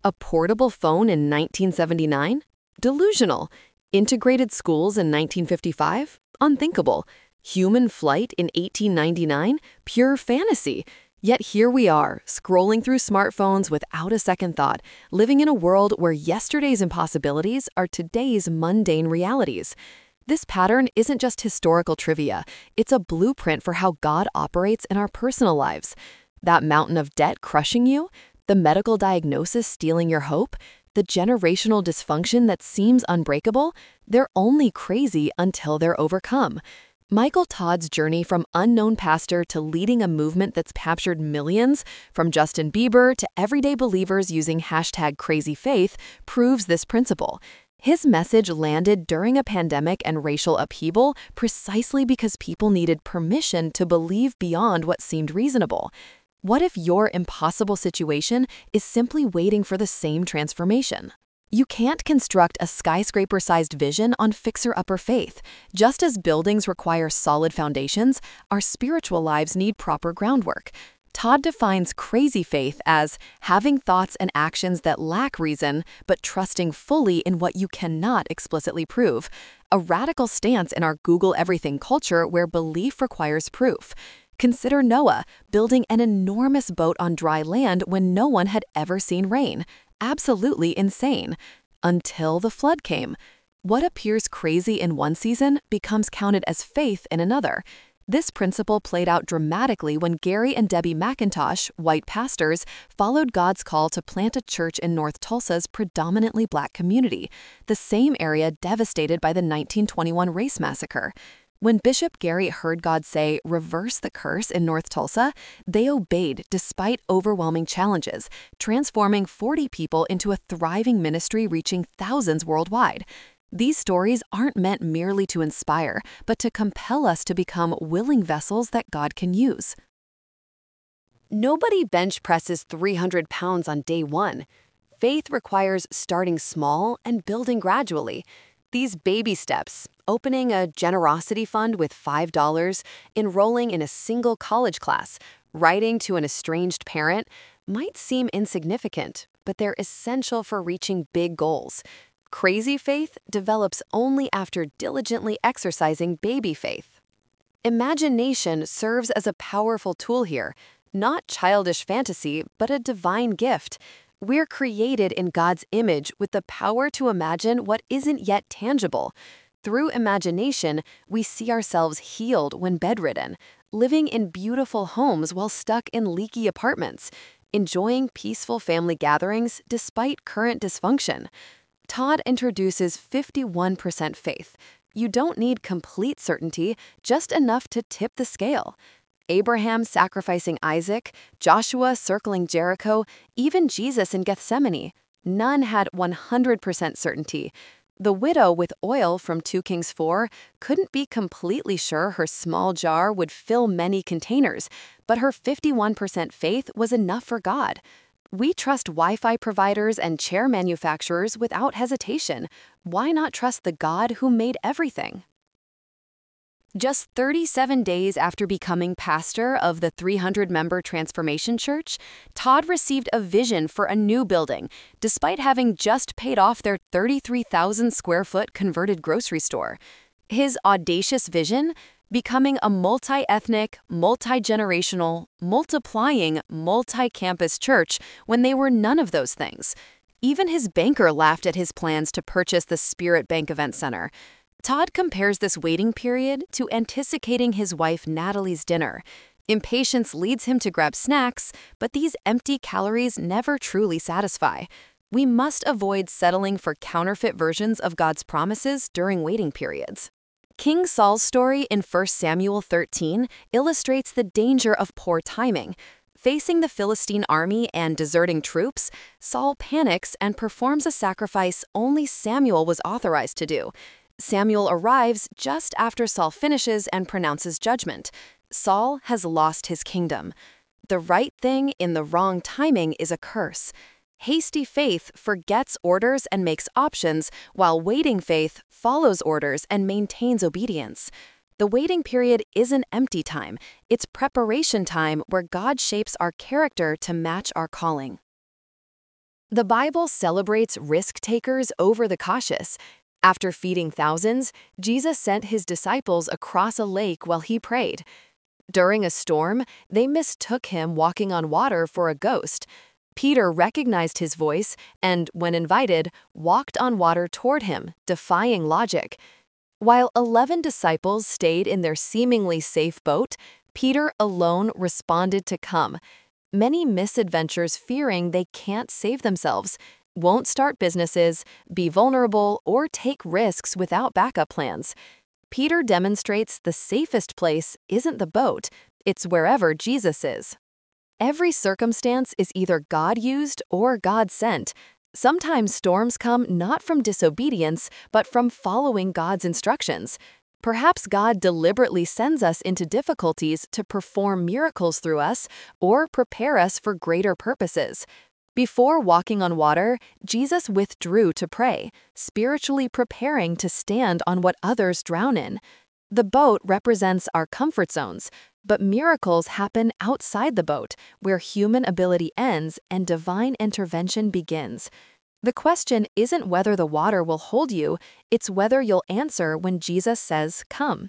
A portable phone in 1979? Delusional. Integrated schools in 1955? Unthinkable. Human flight in 1899? Pure fantasy. Yet here we are, scrolling through smartphones without a second thought, living in a world where yesterday's impossibilities are today's mundane realities. This pattern isn't just historical trivia, it's a blueprint for how God operates in our personal lives. That mountain of debt crushing you? The medical diagnosis stealing your hope? The generational dysfunction that seems unbreakable? They're only crazy until they're overcome. Michael Todd's journey from unknown pastor to leading a movement that's captured millions, from Justin Bieber to everyday believers using #crazyfaith, proves this principle. His message landed during a pandemic and racial upheaval precisely because people needed permission to believe beyond what seemed reasonable. What if your impossible situation is simply waiting for the same transformation? You can't construct a skyscraper-sized vision on fixer-upper faith. Just as buildings require solid foundations, our spiritual lives need proper groundwork. Todd defines crazy faith as having thoughts and actions that lack reason, but trusting fully in what you cannot explicitly prove. A radical stance in our Google everything culture where belief requires proof. Consider Noah building an enormous boat on dry land when no one had ever seen rain. Absolutely insane. Until the flood came. What appears crazy in one season becomes counted as faith in another. This principle played out dramatically when Gary and Debbie McIntosh, white pastors, followed God's call to plant a church in North Tulsa's predominantly black community, the same area devastated by the 1921 race massacre. When Bishop Gary heard God say, "Reverse the curse" in North Tulsa, they obeyed despite overwhelming challenges, transforming 40 people into a thriving ministry reaching thousands worldwide. These stories aren't meant merely to inspire, but to compel us to become willing vessels that God can use. Nobody bench presses 300 pounds on day one. Faith requires starting small and building gradually. These baby steps, opening a generosity fund with $5, enrolling in a single college class, writing to an estranged parent, might seem insignificant, but they're essential for reaching big goals. Crazy faith develops only after diligently exercising baby faith. Imagination serves as a powerful tool here, not childish fantasy, but a divine gift. We're created in God's image with the power to imagine what isn't yet tangible. Through imagination, we see ourselves healed when bedridden, living in beautiful homes while stuck in leaky apartments, enjoying peaceful family gatherings despite current dysfunction. Todd introduces 51% faith. You don't need complete certainty, just enough to tip the scale. Abraham sacrificing Isaac, Joshua circling Jericho, even Jesus in Gethsemane. None had 100% certainty. The widow with oil from 2 Kings 4 couldn't be completely sure her small jar would fill many containers, but her 51% faith was enough for God. We trust Wi-Fi providers and chair manufacturers without hesitation. Why not trust the God who made everything? Just 37 days after becoming pastor of the 300-member Transformation Church, Todd received a vision for a new building, despite having just paid off their 33,000-square-foot converted grocery store. His audacious vision? Becoming a multi-ethnic, multi-generational, multiplying, multi-campus church when they were none of those things. Even his banker laughed at his plans to purchase the Spirit Bank Event Center. Todd compares this waiting period to anticipating his wife Natalie's dinner. Impatience leads him to grab snacks, but these empty calories never truly satisfy. We must avoid settling for counterfeit versions of God's promises during waiting periods. King Saul's story in 1 Samuel 13 illustrates the danger of poor timing. Facing the Philistine army and deserting troops, Saul panics and performs a sacrifice only Samuel was authorized to do. Samuel arrives just after Saul finishes and pronounces judgment. Saul has lost his kingdom. The right thing in the wrong timing is a curse. Hasty faith forgets orders and makes options, while waiting faith follows orders and maintains obedience. The waiting period isn't empty time. It's preparation time where God shapes our character to match our calling. The Bible celebrates risk-takers over the cautious. After feeding thousands, Jesus sent his disciples across a lake while he prayed. During a storm, they mistook him walking on water for a ghost. Peter recognized his voice and, when invited, walked on water toward him, defying logic. While 11 disciples stayed in their seemingly safe boat, Peter alone responded to come. Many miss adventures fearing they can't save themselves, won't start businesses, be vulnerable, or take risks without backup plans. Peter demonstrates the safest place isn't the boat, it's wherever Jesus is. Every circumstance is either God-used or God-sent. Sometimes storms come not from disobedience, but from following God's instructions. Perhaps God deliberately sends us into difficulties to perform miracles through us or prepare us for greater purposes. Before walking on water, Jesus withdrew to pray, spiritually preparing to stand on what others drown in. The boat represents our comfort zones, but miracles happen outside the boat, where human ability ends and divine intervention begins. The question isn't whether the water will hold you, it's whether you'll answer when Jesus says, "Come."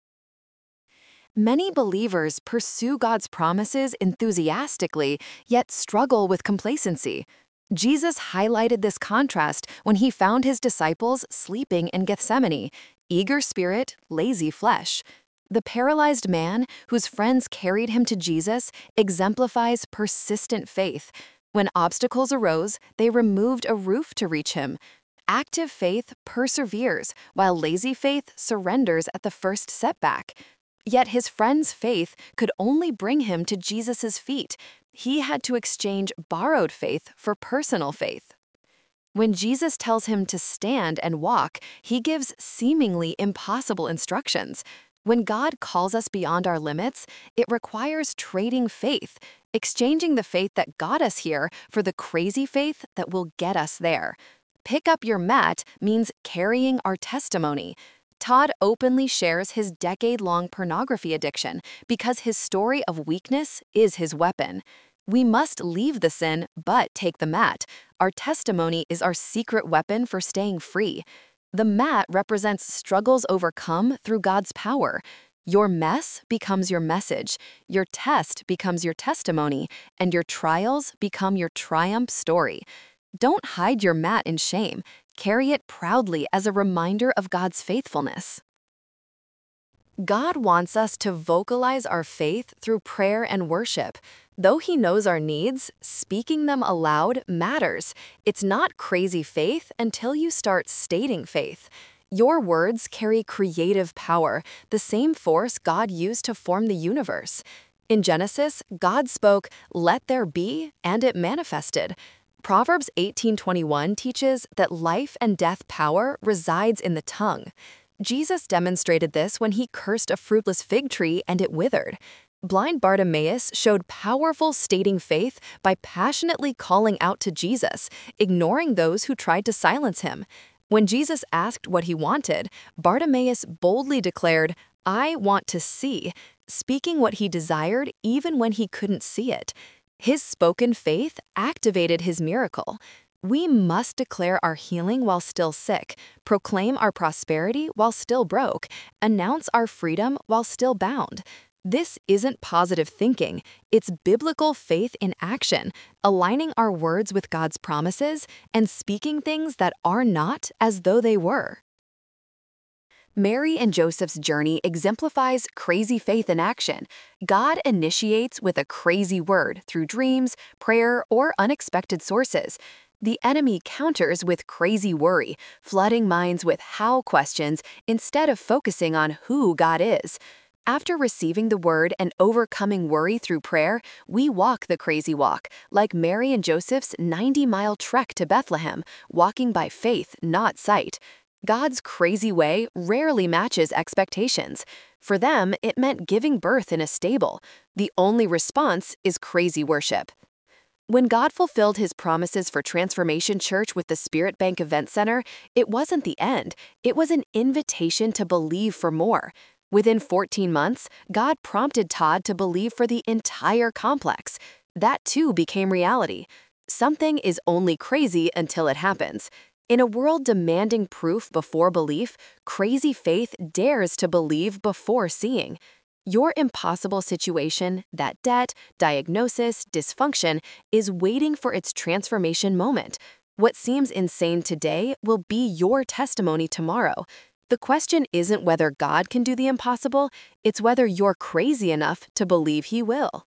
Many believers pursue God's promises enthusiastically, yet struggle with complacency. Jesus highlighted this contrast when he found his disciples sleeping in Gethsemane, eager spirit, lazy flesh. The paralyzed man, whose friends carried him to Jesus, exemplifies persistent faith. When obstacles arose, they removed a roof to reach him. Active faith perseveres, while lazy faith surrenders at the first setback. Yet his friend's faith could only bring him to Jesus' feet. He had to exchange borrowed faith for personal faith. When Jesus tells him to stand and walk, he gives seemingly impossible instructions. When God calls us beyond our limits, it requires trading faith, exchanging the faith that got us here for the crazy faith that will get us there. Pick up your mat means carrying our testimony. Todd openly shares his decade-long pornography addiction because his story of weakness is his weapon. We must leave the sin, but take the mat. Our testimony is our secret weapon for staying free. The mat represents struggles overcome through God's power. Your mess becomes your message, your test becomes your testimony, and your trials become your triumph story. Don't hide your mat in shame. Carry it proudly as a reminder of God's faithfulness. God wants us to vocalize our faith through prayer and worship. Though He knows our needs, speaking them aloud matters. It's not crazy faith until you start stating faith. Your words carry creative power, the same force God used to form the universe. In Genesis, God spoke, "Let there be," and it manifested. Proverbs 18:21 teaches that life and death power resides in the tongue. Jesus demonstrated this when he cursed a fruitless fig tree and it withered. Blind Bartimaeus showed powerful stating faith by passionately calling out to Jesus, ignoring those who tried to silence him. When Jesus asked what he wanted, Bartimaeus boldly declared, "I want to see," speaking what he desired even when he couldn't see it. His spoken faith activated his miracle. We must declare our healing while still sick, proclaim our prosperity while still broke, announce our freedom while still bound. This isn't positive thinking, it's biblical faith in action, aligning our words with God's promises and speaking things that are not as though they were. Mary and Joseph's journey exemplifies crazy faith in action. God initiates with a crazy word through dreams, prayer, or unexpected sources. The enemy counters with crazy worry, flooding minds with how questions instead of focusing on who God is. After receiving the word and overcoming worry through prayer, we walk the crazy walk, like Mary and Joseph's 90-mile trek to Bethlehem, walking by faith, not sight. God's crazy way rarely matches expectations. For them, it meant giving birth in a stable. The only response is crazy worship. When God fulfilled his promises for Transformation Church with the Spirit Bank Event Center, it wasn't the end. It was an invitation to believe for more. Within 14 months, God prompted Todd to believe for the entire complex. That too became reality. Something is only crazy until it happens. In a world demanding proof before belief, crazy faith dares to believe before seeing. Your impossible situation, that debt, diagnosis, dysfunction, is waiting for its transformation moment. What seems insane today will be your testimony tomorrow. The question isn't whether God can do the impossible, it's whether you're crazy enough to believe He will.